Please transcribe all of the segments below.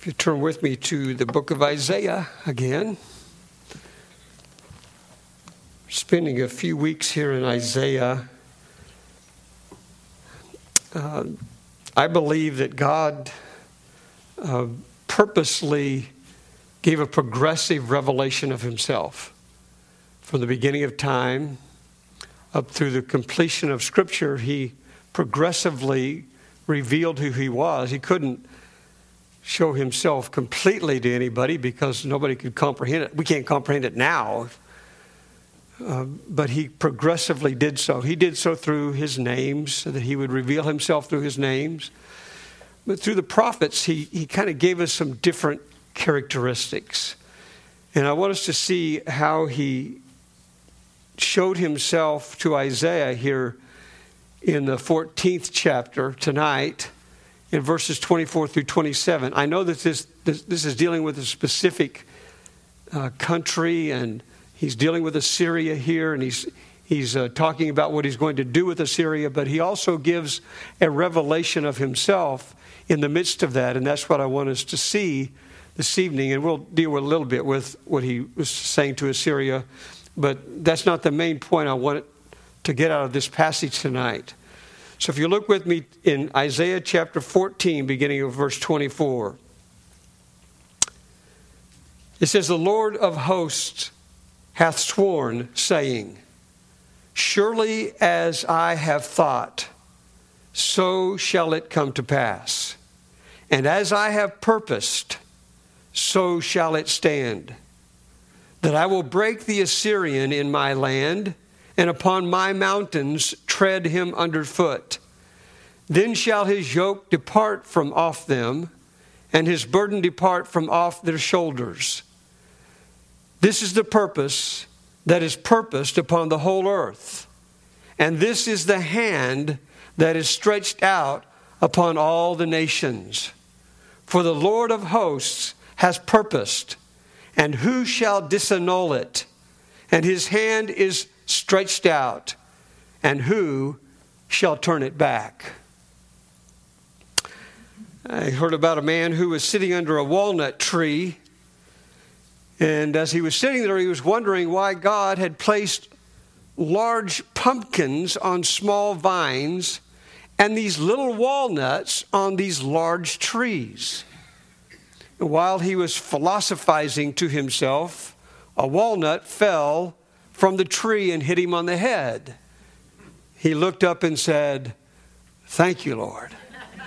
If you turn with me to the book of Isaiah again, spending a few weeks here in Isaiah, I believe that God purposely gave a progressive revelation of himself. From the beginning of time up through the completion of Scripture, he progressively revealed who he was. He couldn't show himself completely to anybody because nobody could comprehend it. We can't comprehend it now. But he progressively did so. He did so through his names, so that he would reveal himself through his names. But through the prophets, he kind of gave us some different characteristics. And I want us to see how he showed himself to Isaiah here in the 14th chapter tonight, in verses 24 through 27. I know that this is dealing with a specific country, and he's dealing with Assyria here, and he's talking about what he's going to do with Assyria, but he also gives a revelation of himself in the midst of that, and that's what I want us to see this evening. And we'll deal with a little bit with what he was saying to Assyria, but that's not the main point I want to get out of this passage tonight. So if you look with me in Isaiah chapter 14, beginning of verse 24, it says, "The Lord of hosts hath sworn, saying, surely as I have thought, so shall it come to pass. And as I have purposed, so shall it stand. That I will break the Assyrian in my land, and upon my mountains tread him underfoot. Then shall his yoke depart from off them, and his burden depart from off their shoulders. This is the purpose that is purposed upon the whole earth. And this is the hand that is stretched out upon all the nations. For the Lord of hosts has purposed, and who shall disannul it? And his hand is stretched out, and who shall turn it back?" I heard about a man who was sitting under a walnut tree, and as he was sitting there, he was wondering why God had placed large pumpkins on small vines and these little walnuts on these large trees. And while he was philosophizing to himself, a walnut fell from the tree and hit him on the head. He looked up and said, "Thank you, Lord."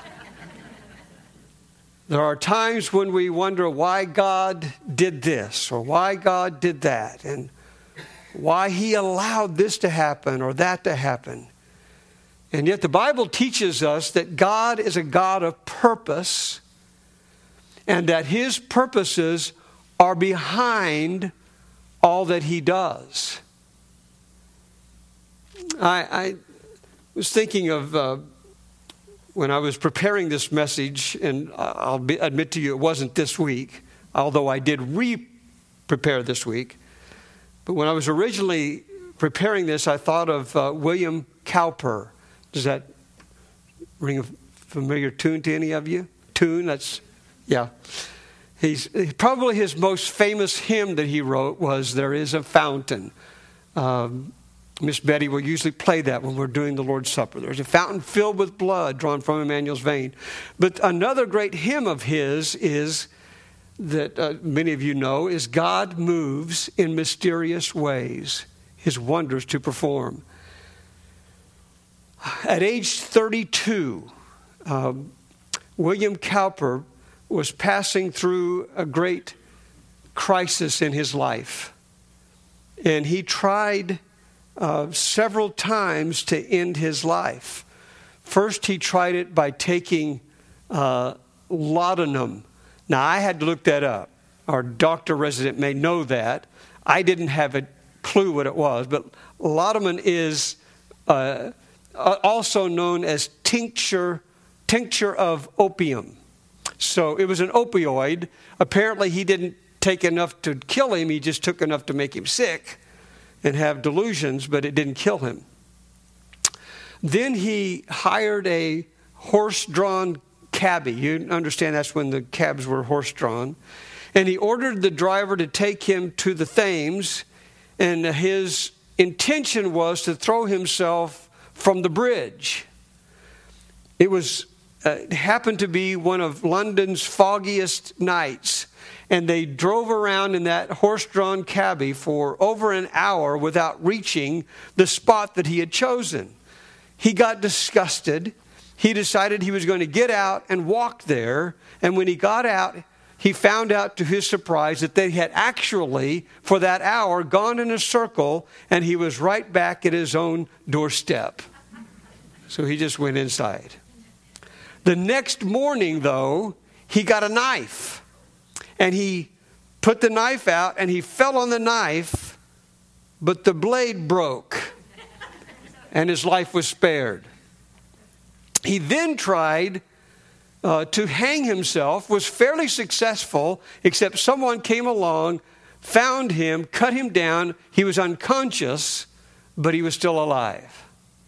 There are times when we wonder why God did this or why God did that and why he allowed this to happen or that to happen. And yet the Bible teaches us that God is a God of purpose and that his purposes are behind all that he does. I was thinking of when I was preparing this message, and I'll admit to you it wasn't this week, although I did re-prepare this week. But when I was originally preparing this, I thought of William Cowper. Does that ring a familiar tune to any of you? Yeah. He's probably his most famous hymn that he wrote was "There is a Fountain." Miss Betty will usually play that when we're doing the Lord's Supper. There's a fountain filled with blood drawn from Emmanuel's vein. But another great hymn of his is that many of you know is "God moves in mysterious ways, his wonders to perform." At age 32, William Cowper was passing through a great crisis in his life. And he tried several times to end his life. First, he tried it by taking laudanum. Now, I had to look that up. Our doctor resident may know that. I didn't have a clue what it was, but laudanum is also known as tincture of opium. So it was an opioid. Apparently, he didn't take enough to kill him. He just took enough to make him sick and have delusions, but it didn't kill him. Then he hired a horse-drawn cabbie. You understand that's when the cabs were horse-drawn. And he ordered the driver to take him to the Thames, and his intention was to throw himself from the bridge. It happened to be one of London's foggiest nights, and they drove around in that horse-drawn cabbie for over an hour without reaching the spot that he had chosen. He got disgusted. He decided he was going to get out and walk there, and when he got out, he found out to his surprise that they had actually, for that hour, gone in a circle, and he was right back at his own doorstep. So he just went inside. The next morning, though, he got a knife, and he put the knife out, and he fell on the knife, but the blade broke, and his life was spared. He then tried to hang himself, was fairly successful, except someone came along, found him, cut him down. He was unconscious, but he was still alive.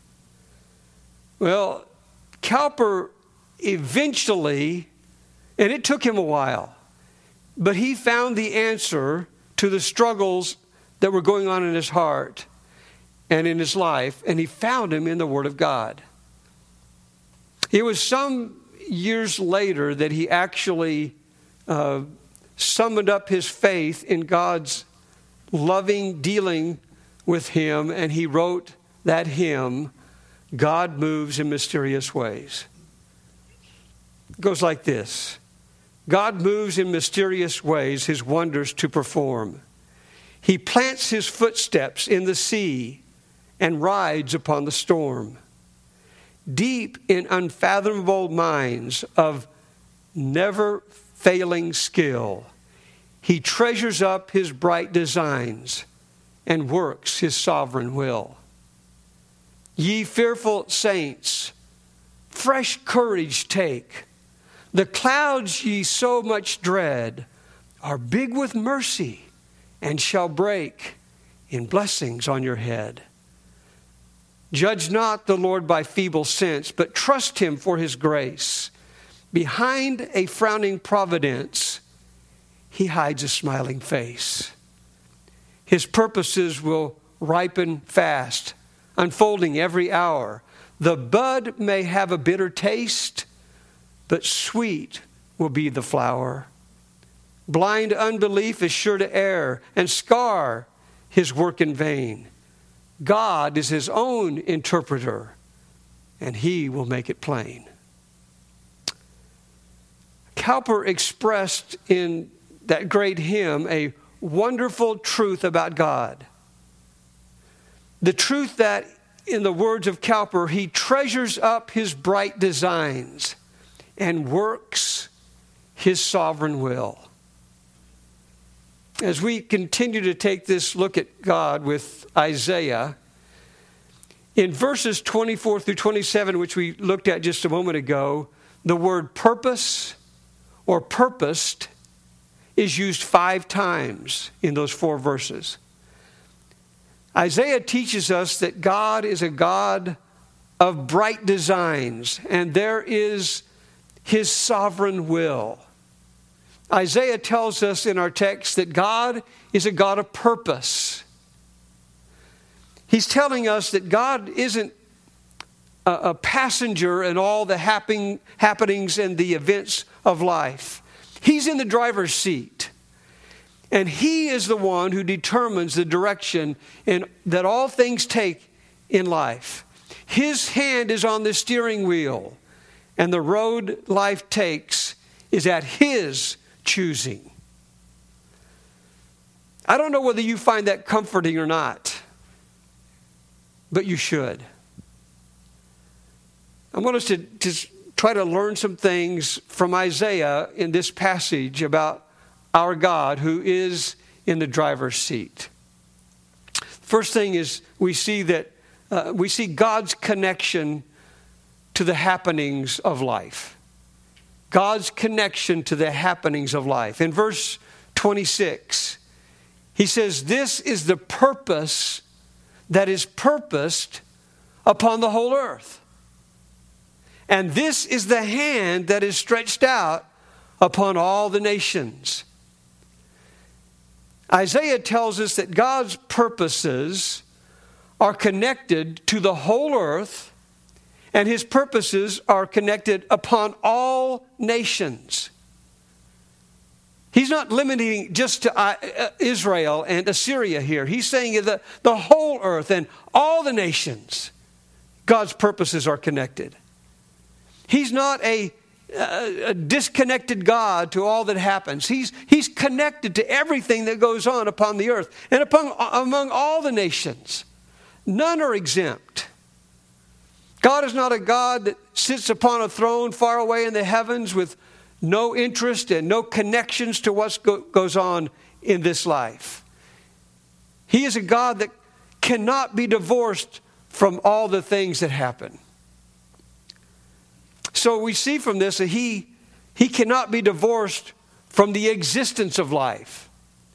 Well, Cowper eventually, and it took him a while, but he found the answer to the struggles that were going on in his heart and in his life, and he found him in the Word of God. It was some years later that he actually summoned up his faith in God's loving dealing with him, and he wrote that hymn, God Moves in Mysterious Ways. It goes like this. God moves in mysterious ways his wonders to perform. He plants his footsteps in the sea and rides upon the storm. Deep in unfathomable minds of never-failing skill, he treasures up his bright designs and works his sovereign will. Ye fearful saints, fresh courage take. The clouds ye so much dread are big with mercy and shall break in blessings on your head. Judge not the Lord by feeble sense, but trust him for his grace. Behind a frowning providence, he hides a smiling face. His purposes will ripen fast, unfolding every hour. The bud may have a bitter taste, but sweet will be the flower. Blind unbelief is sure to err and scar his work in vain. God is his own interpreter, and he will make it plain. Cowper expressed in that great hymn a wonderful truth about God. The truth that, in the words of Cowper, he treasures up his bright designs and works his sovereign will. As we continue to take this look at God with Isaiah, in verses 24 through 27, which we looked at just a moment ago, the word purpose or purposed is used 5 times in those 4 verses. Isaiah teaches us that God is a God of bright designs, and there is his sovereign will. Isaiah tells us in our text that God is a God of purpose. He's telling us that God isn't a passenger in all the happenings and the events of life. He's in the driver's seat. And he is the one who determines the direction that all things take in life. His hand is on the steering wheel, and the road life takes is at his choosing. I don't know whether you find that comforting or not, but you should. I want us to try to learn some things from Isaiah in this passage about our God who is in the driver's seat. First thing is we see God's connection to the happenings of life. God's connection to the happenings of life. In verse 26, he says, "This is the purpose that is purposed upon the whole earth." And this is the hand that is stretched out upon all the nations. Isaiah tells us that God's purposes are connected to the whole earth, and his purposes are connected upon all nations. He's not limiting just to Israel and Assyria here. He's saying that the whole earth and all the nations, God's purposes are connected. He's not a disconnected God to all that happens. He's connected to everything that goes on upon the earth and among all the nations. None are exempt. God is not a God that sits upon a throne far away in the heavens with no interest and no connections to what goes on in this life. He is a God that cannot be divorced from all the things that happen. So we see from this that he cannot be divorced from the existence of life.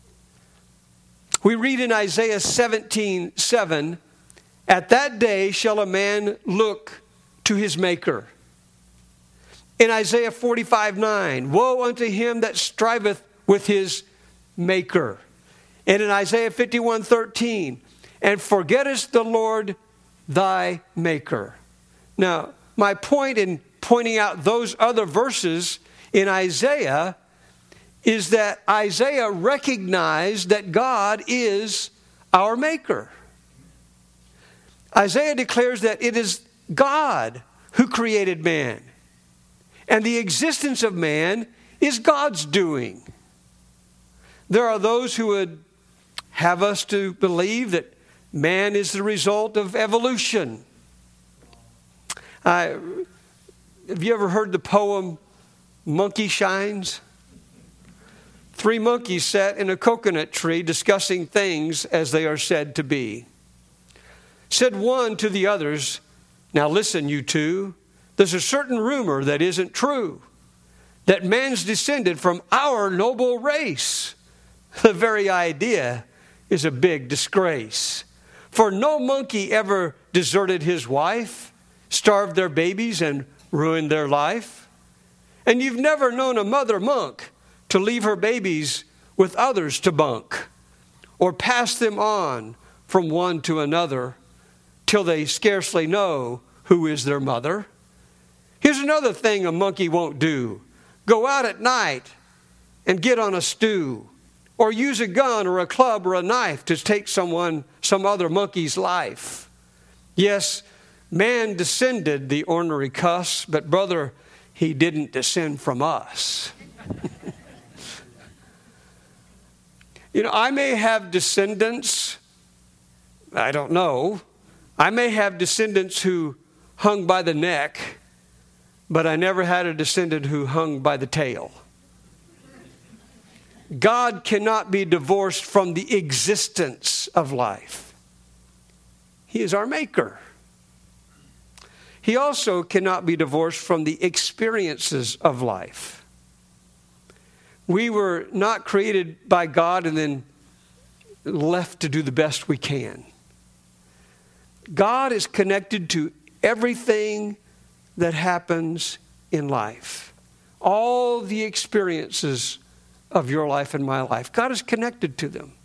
We read in Isaiah 17:7, "At that day shall a man look to his Maker." In Isaiah 45:9, "Woe unto him that striveth with his Maker." And in Isaiah 51:13, "And forgettest the Lord thy Maker." Now, my point in pointing out those other verses in Isaiah is that Isaiah recognized that God is our Maker. Isaiah declares that it is God who created man, and the existence of man is God's doing. There are those who would have us to believe that man is the result of evolution. Have you ever heard the poem, Monkey Shines? 3 monkeys sat in a coconut tree discussing things as they are said to be. Said one to the others, "Now listen, you two, there's a certain rumor that isn't true, that man's descended from our noble race. The very idea is a big disgrace. For no monkey ever deserted his wife, starved their babies, and ruined their life. And you've never known a mother monk to leave her babies with others to bunk, or pass them on from one to another till they scarcely know who is their mother. Here's another thing a monkey won't do. Go out at night and get on a stew, or use a gun or a club or a knife to take some other monkey's life. Yes, man descended the ornery cuss, but brother, he didn't descend from us." I may have descendants, I don't know. I may have descendants who hung by the neck, but I never had a descendant who hung by the tail. God cannot be divorced from the existence of life. He is our Maker. He also cannot be divorced from the experiences of life. We were not created by God and then left to do the best we can. God is connected to everything that happens in life. All the experiences of your life and my life, God is connected to them.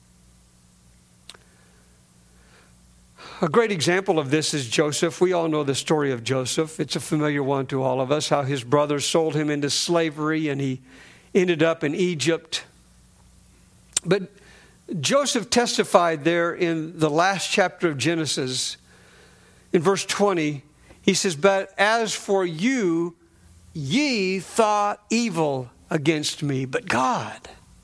A great example of this is Joseph. We all know the story of Joseph. It's a familiar one to all of us, how his brothers sold him into slavery and he ended up in Egypt. But Joseph testified there in the last chapter of Genesis, in verse 20, he says, "But as for you, ye thought evil against me, but God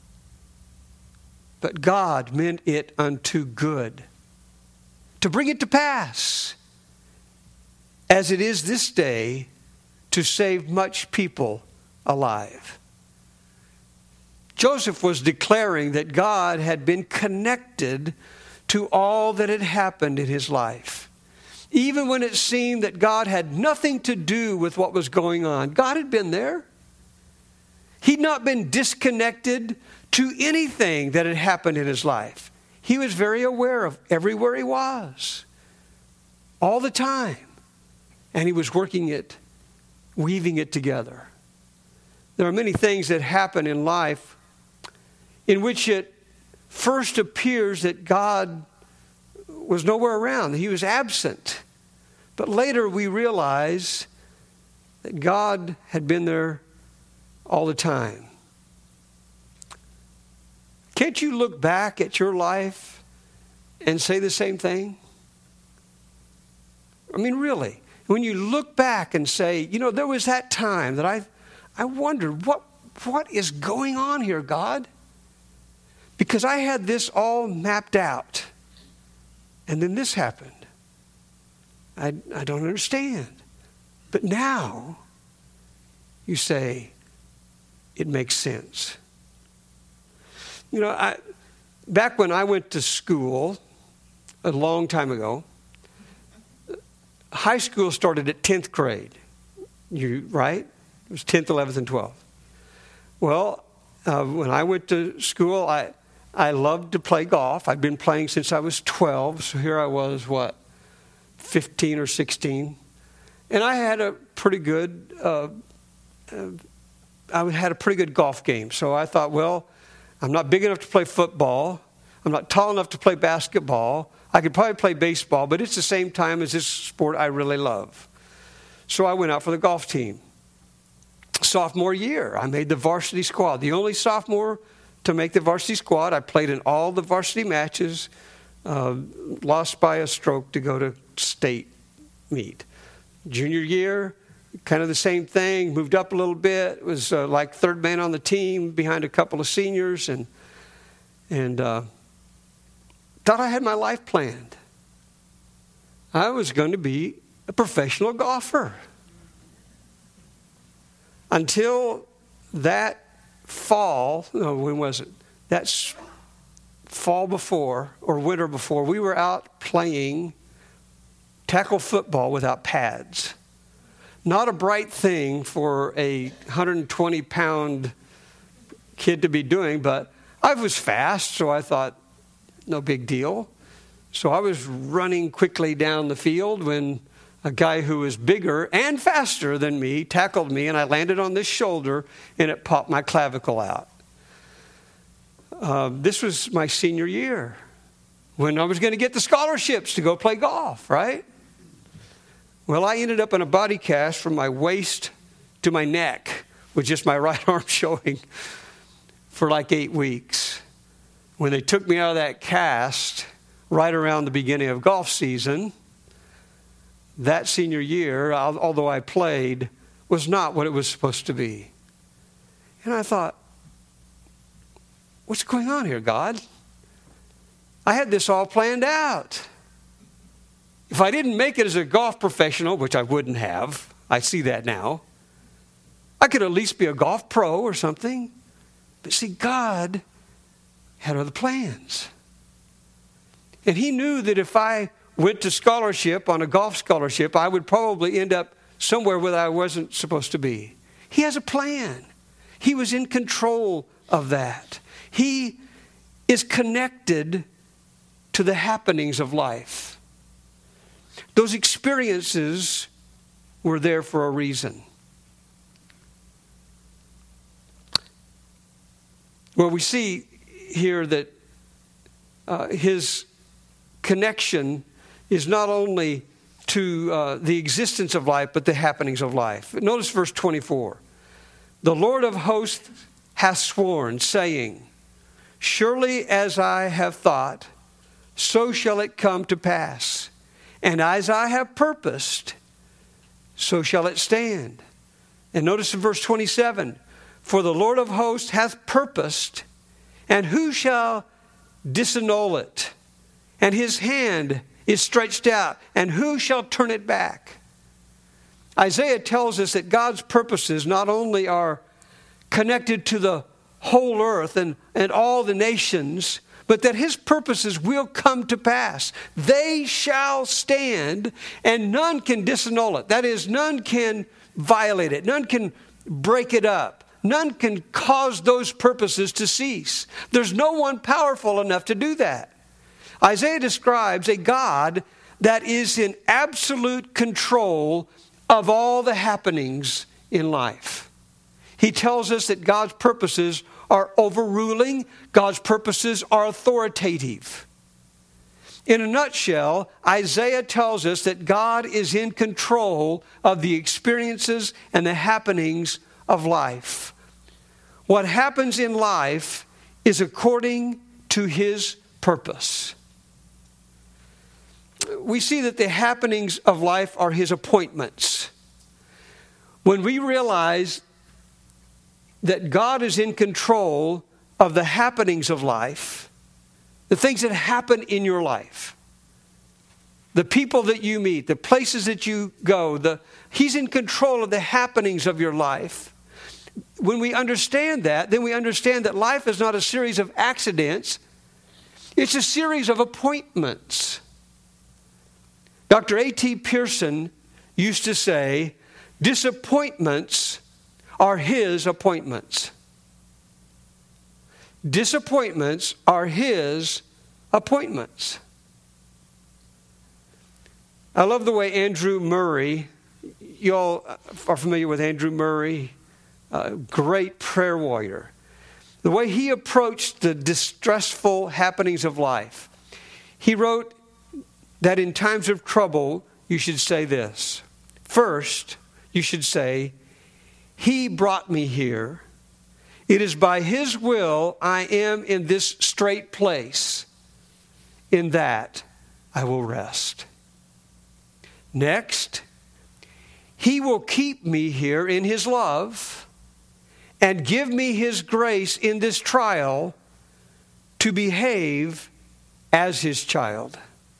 meant it unto good, to bring it to pass, as it is this day, to save much people alive." Joseph was declaring that God had been connected to all that had happened in his life. Even when it seemed that God had nothing to do with what was going on, God had been there. He'd not been disconnected to anything that had happened in his life. He was very aware of everywhere he was, all the time. And he was working it weaving it together. There are many things that happen in life in which it first appears that God was nowhere around. He was absent. But later we realize that God had been there all the time. Can't you look back at your life and say the same thing? I mean, really. When you look back and say, there was that time that I wondered, what is going on here, God? Because I had this all mapped out. And then this happened. I don't understand. But now, you say, it makes sense. Back when I went to school, a long time ago, high school started at 10th grade. Right? It was 10th, 11th, and 12th. Well, when I went to school, I loved to play golf. I'd been playing since I was 12, so here I was, 15 or 16. And I had a pretty good, golf game. So I thought, well, I'm not big enough to play football. I'm not tall enough to play basketball. I could probably play baseball, but it's the same time as this sport I really love. So I went out for the golf team. Sophomore year, I made the varsity squad. The only sophomore to make the varsity squad. I played in all the varsity matches, lost by a stroke to go to state meet. Junior year, kind of the same thing, moved up a little bit, was like third man on the team behind a couple of seniors, and thought I had my life planned. I was going to be a professional golfer. Until that fall, when was it? That's fall before or winter before, we were out playing tackle football without pads. Not a bright thing for a 120-pound kid to be doing, but I was fast, so I thought, no big deal. So I was running quickly down the field when a guy who was bigger and faster than me tackled me, and I landed on this shoulder, and it popped my clavicle out. This was my senior year when I was going to get the scholarships to go play golf, right? Well, I ended up in a body cast from my waist to my neck with just my right arm showing for like 8 weeks. When they took me out of that cast right around the beginning of golf season, that senior year, although I played, was not what it was supposed to be. And I thought, what's going on here, God? I had this all planned out. If I didn't make it as a golf professional, which I wouldn't have, I see that now, I could at least be a golf pro or something. But see, God had other plans. And he knew that if I went to scholarship on a golf scholarship, I would probably end up somewhere where I wasn't supposed to be. He has a plan. He was in control of that. He is connected to the happenings of life. Those experiences were there for a reason. Well, we see here that his connection is not only to the existence of life, but the happenings of life. Notice verse 24. The Lord of hosts hath sworn, saying, surely as I have thought, so shall it come to pass. And as I have purposed, so shall it stand. And notice in verse 27, for the Lord of hosts hath purposed, and who shall disannul it? And his hand is stretched out, and who shall turn it back? Isaiah tells us that God's purposes not only are connected to the whole earth and all the nations, but that his purposes will come to pass. They shall stand, and none can disannul it. That is, none can violate it. None can break it up. None can cause those purposes to cease. There's no one powerful enough to do that. Isaiah describes a God that is in absolute control of all the happenings in life. He tells us that God's purposes are overruling, God's purposes are authoritative. In a nutshell, Isaiah tells us that God is in control of the experiences and the happenings of life. What happens in life is according to His purpose. We see that the happenings of life are His appointments. When we realize that God is in control of the happenings of life, the things that happen in your life, the people that you meet, the places that you go, He's in control of the happenings of your life. When we understand that, then we understand that life is not a series of accidents, it's a series of appointments. Dr. A.T. Pierson used to say, disappointments are His appointments. Disappointments are His appointments. I love the way Andrew Murray, you all are familiar with Andrew Murray, a great prayer warrior. The way he approached the distressful happenings of life. He wrote that in times of trouble, you should say this. First, you should say, He brought me here. It is by His will I am in this straight place. In that I will rest. Next, He will keep me here in His love and give me His grace in this trial to behave as His child.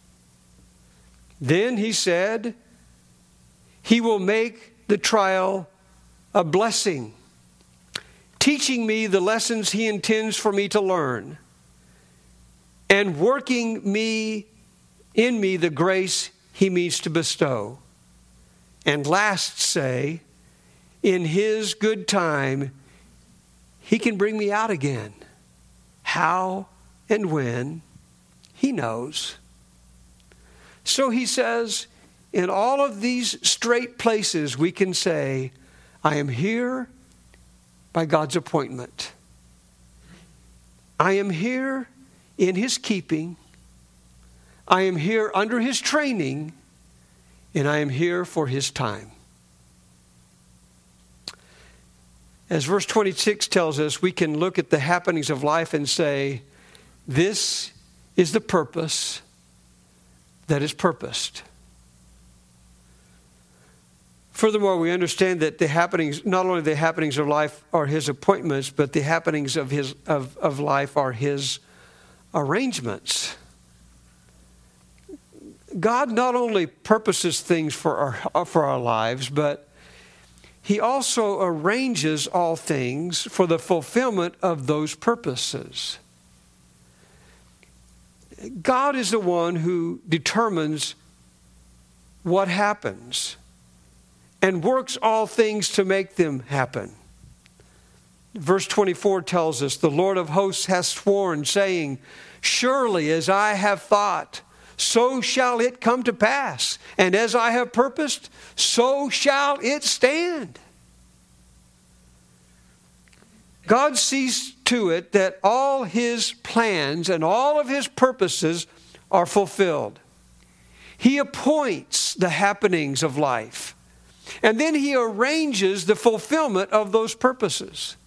Then he said, He will make the trial a blessing, teaching me the lessons He intends for me to learn, and working in me the grace He means to bestow. And last say, in His good time, He can bring me out again. How and when, He knows. So he says, in all of these straight places, we can say, I am here by God's appointment. I am here in His keeping. I am here under His training. And I am here for His time. As verse 26 tells us, we can look at the happenings of life and say, this is the purpose that is purposed. Furthermore, we understand that the happenings, not only the happenings of life are His appointments, but the happenings of life are His arrangements. God not only purposes things for our lives, but He also arranges all things for the fulfillment of those purposes. God is the one who determines what happens and works all things to make them happen. Verse 24 tells us, the Lord of hosts has sworn, saying, surely as I have thought, so shall it come to pass. And as I have purposed, so shall it stand. God sees to it that all His plans and all of His purposes are fulfilled. He appoints the happenings of life. And then He arranges the fulfillment of those purposes.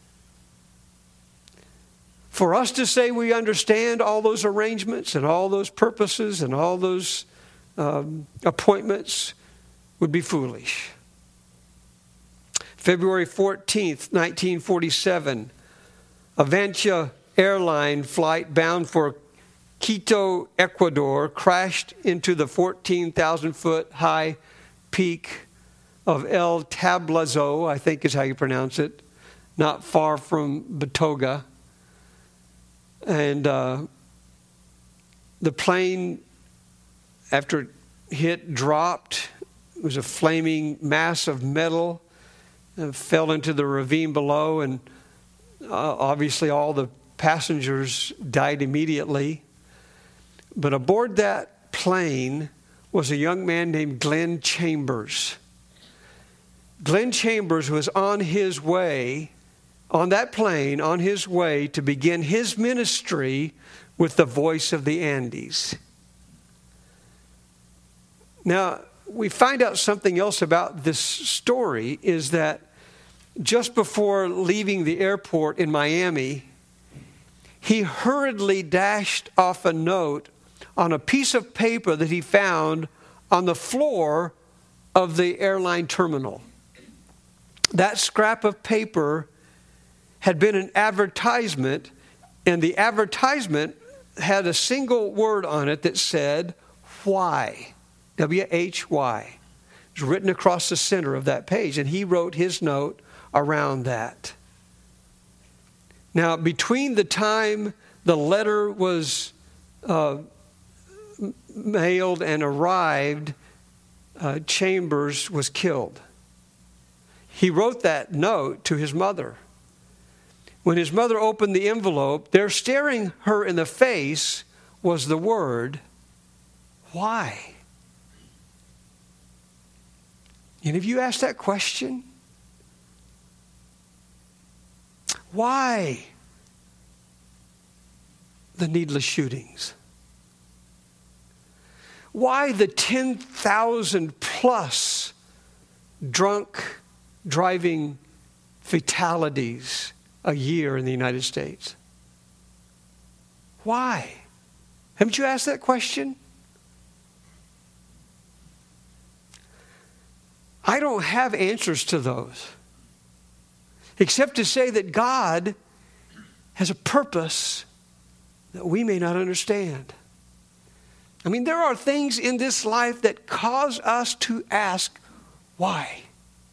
For us to say we understand all those arrangements and all those purposes and all those appointments would be foolish. February 14th, 1947, Avantia airline flight bound for Quito, Ecuador, crashed into the 14,000-foot high peak of El Tablazo, I think is how you pronounce it, not far from Batoga. And the plane, after it hit, dropped. It was a flaming mass of metal. Fell into the ravine below, and obviously all the passengers died immediately. But aboard that plane was a young man named Glenn Chambers. Glenn Chambers was on his way, on that plane, on his way to begin his ministry with the Voice of the Andes. Now, we find out something else about this story is that just before leaving the airport in Miami, he hurriedly dashed off a note on a piece of paper that he found on the floor of the airline terminal. That scrap of paper had been an advertisement, and the advertisement had a single word on it that said, "Why?" W-H-Y. It was written across the center of that page, and he wrote his note around that. Now, between the time the letter was mailed and arrived, Chambers was killed. He wrote that note to his mother. When his mother opened the envelope, there staring her in the face was the word, "Why?" And if you ask that question, why the needless shootings? Why the 10,000 plus drunk driving fatalities a year in the United States? Why? Haven't you asked that question? I don't have answers to those, except to say that God has a purpose that we may not understand. I mean, there are things in this life that cause us to ask, why?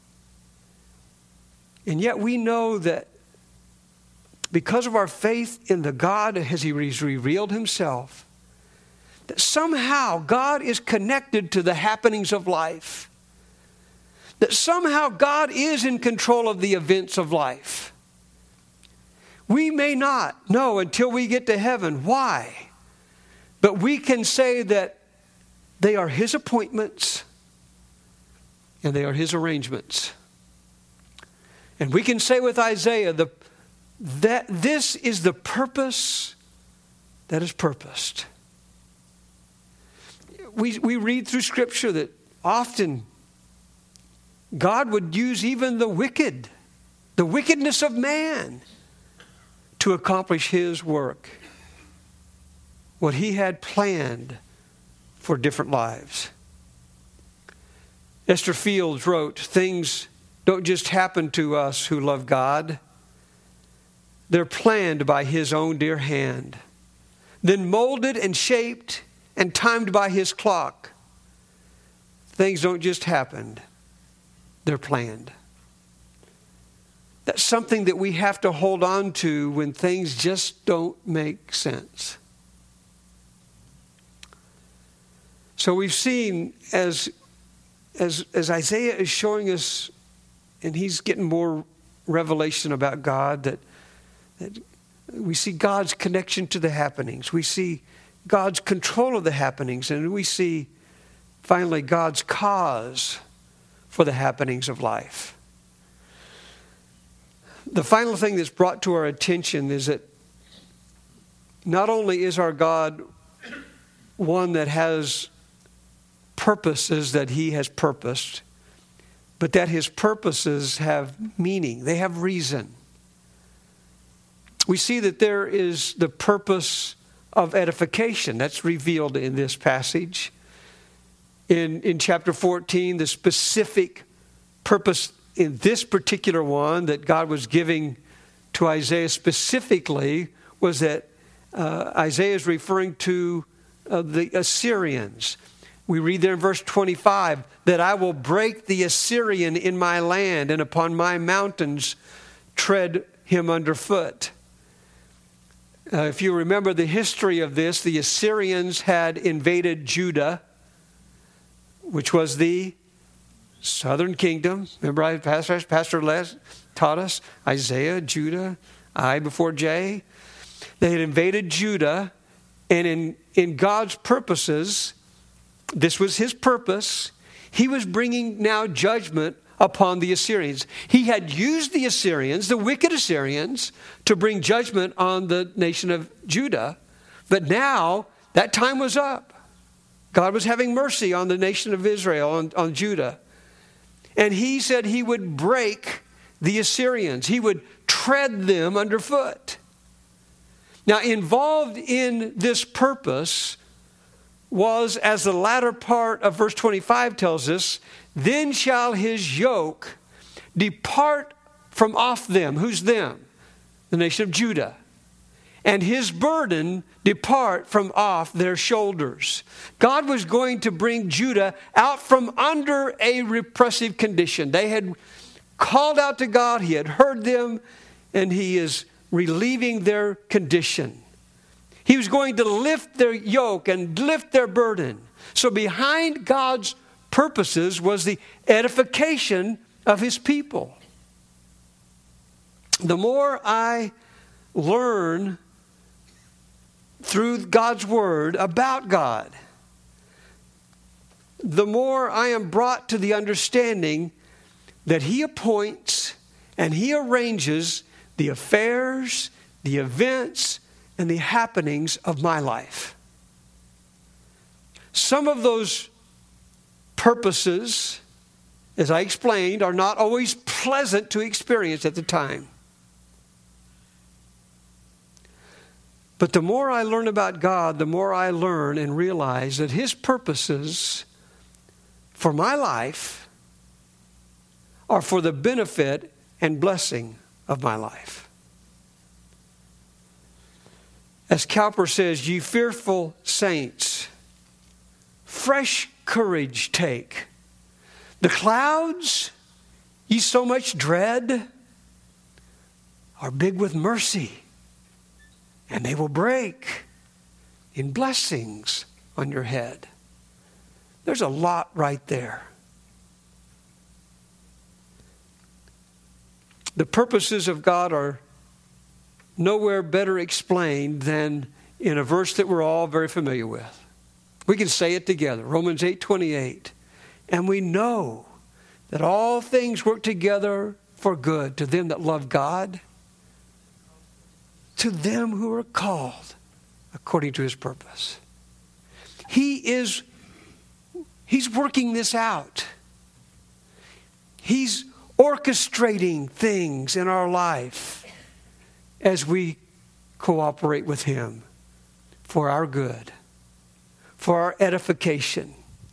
And yet we know that because of our faith in the God as He revealed Himself, that somehow God is connected to the happenings of life. That somehow God is in control of the events of life. We may not know until we get to heaven why, but we can say that they are His appointments and they are His arrangements. And we can say with Isaiah that this is the purpose that is purposed. We read through Scripture that often God would use even the wickedness of man, to accomplish His work, what He had planned for different lives. Esther Fields wrote, "Things don't just happen to us who love God. They're planned by His own dear hand, then molded and shaped and timed by His clock. Things don't just happen. They're planned." That's something that we have to hold on to when things just don't make sense. So we've seen as Isaiah is showing us, and he's getting more revelation about God, that we see God's connection to the happenings. We see God's control of the happenings, and we see finally God's cause for the happenings of life. The final thing that's brought to our attention is that not only is our God one that has purposes that He has purposed, but that His purposes have meaning. They have reason. We see that there is the purpose of edification. That's revealed in this passage. In chapter 14, the specific purpose in this particular one that God was giving to Isaiah specifically was that Isaiah is referring to the Assyrians. We read there in verse 25, that I will break the Assyrian in my land, and upon my mountains tread him underfoot. If you remember the history of this, the Assyrians had invaded Judah, which was the southern kingdom. Remember, Pastor Les taught us Isaiah, Judah, I before J. They had invaded Judah, and in God's purposes, this was His purpose. He was bringing now judgment upon the Assyrians. He had used the Assyrians, the wicked Assyrians, to bring judgment on the nation of Judah. But now that time was up. God was having mercy on the nation of Israel, on Judah. And he said he would break the Assyrians. He would tread them underfoot. Now, involved in this purpose was, as the latter part of verse 25 tells us, then shall his yoke depart from off them. Who's them? The nation of Judah. And his burden depart from off their shoulders. God was going to bring Judah out from under a repressive condition. They had called out to God. He had heard them, and he is relieving their condition. He was going to lift their yoke and lift their burden. So behind God's purposes was the edification of his people. The more I learn through God's word about God, the more I am brought to the understanding that he appoints and he arranges the affairs, the events, and the happenings of my life. Some of those purposes, as I explained, are not always pleasant to experience at the time. But the more I learn about God, the more I learn and realize that his purposes for my life are for the benefit and blessing of my life. As Cowper says, ye fearful saints, fresh courage take. The clouds ye so much dread are big with mercy, and they will break in blessings on your head. There's a lot right there. The purposes of God are nowhere better explained than in a verse that we're all very familiar with. We can say it together, Romans 8:28. And we know that all things work together for good to them that love God, to them who are called according to his purpose. He's working this out. He's orchestrating things in our life as we cooperate with him for our good, for our edification.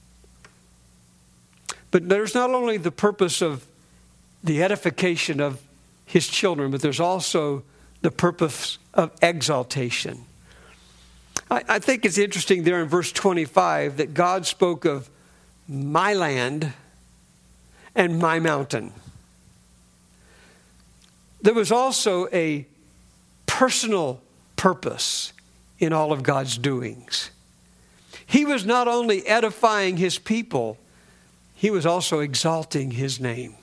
But there's not only the purpose of the edification of his children, but there's also the purpose of exaltation. I think it's interesting there in verse 25 that God spoke of my land and my mountain. There was also a personal purpose in all of God's doings. He was not only edifying his people, he was also exalting his name.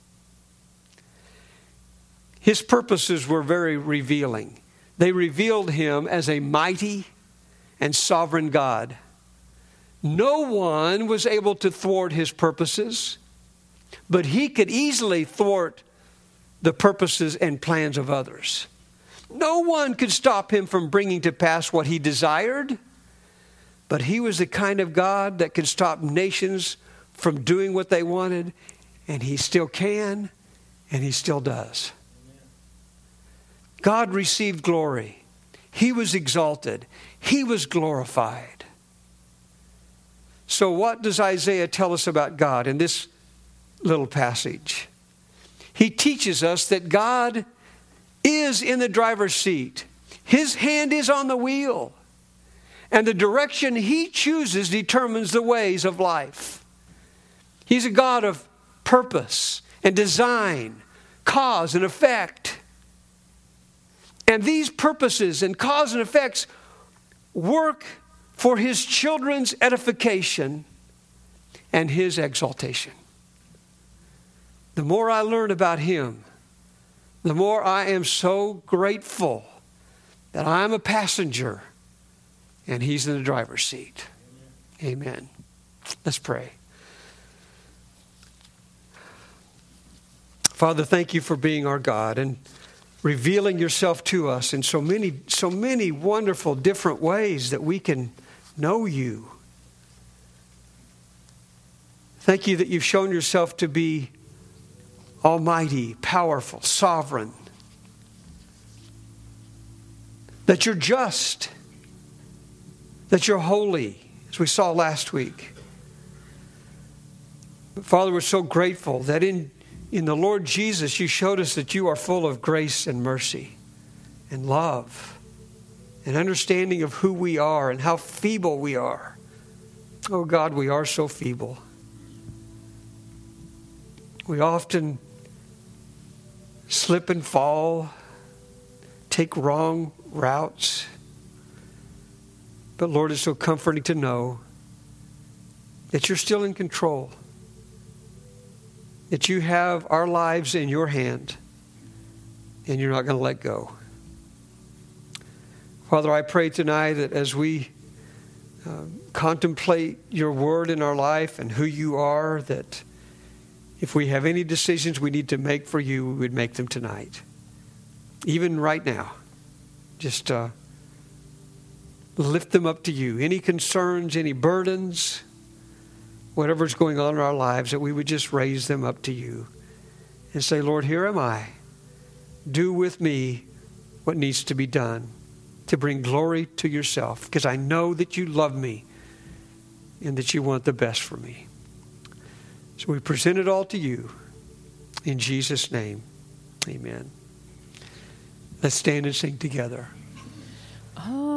His purposes were very revealing. They revealed him as a mighty and sovereign God. No one was able to thwart his purposes, but he could easily thwart the purposes and plans of others. No one could stop him from bringing to pass what he desired, but he was the kind of God that could stop nations from doing what they wanted, and he still can, and he still does. God received glory. He was exalted. He was glorified. So what does Isaiah tell us about God in this little passage? He teaches us that God is in the driver's seat. His hand is on the wheel. And the direction he chooses determines the ways of life. He's a God of purpose and design, cause and effect. And these purposes and cause and effects work for his children's edification and his exaltation. The more I learn about him, the more I am so grateful that I'm a passenger and he's in the driver's seat. Amen. Let's pray. Father, thank you for being our God and revealing yourself to us in so many wonderful different ways that we can know you. Thank you that you've shown yourself to be almighty, powerful, sovereign. That you're just. That you're holy, as we saw last week. But Father, we're so grateful that in the Lord Jesus, you showed us that you are full of grace and mercy and love and understanding of who we are and how feeble we are. Oh God, we are so feeble. We often slip and fall, take wrong routes. But Lord, it's so comforting to know that you're still in control, that you have our lives in your hand, and you're not going to let go. Father, I pray tonight that as we contemplate your word in our life and who you are, that if we have any decisions we need to make for you, we would make them tonight. Even right now. Just lift them up to you. Any concerns, any burdens, whatever's going on in our lives, that we would just raise them up to you and say, Lord, here am I. Do with me what needs to be done to bring glory to yourself, because I know that you love me and that you want the best for me. So we present it all to you. In Jesus' name, amen. Let's stand and sing together. Oh.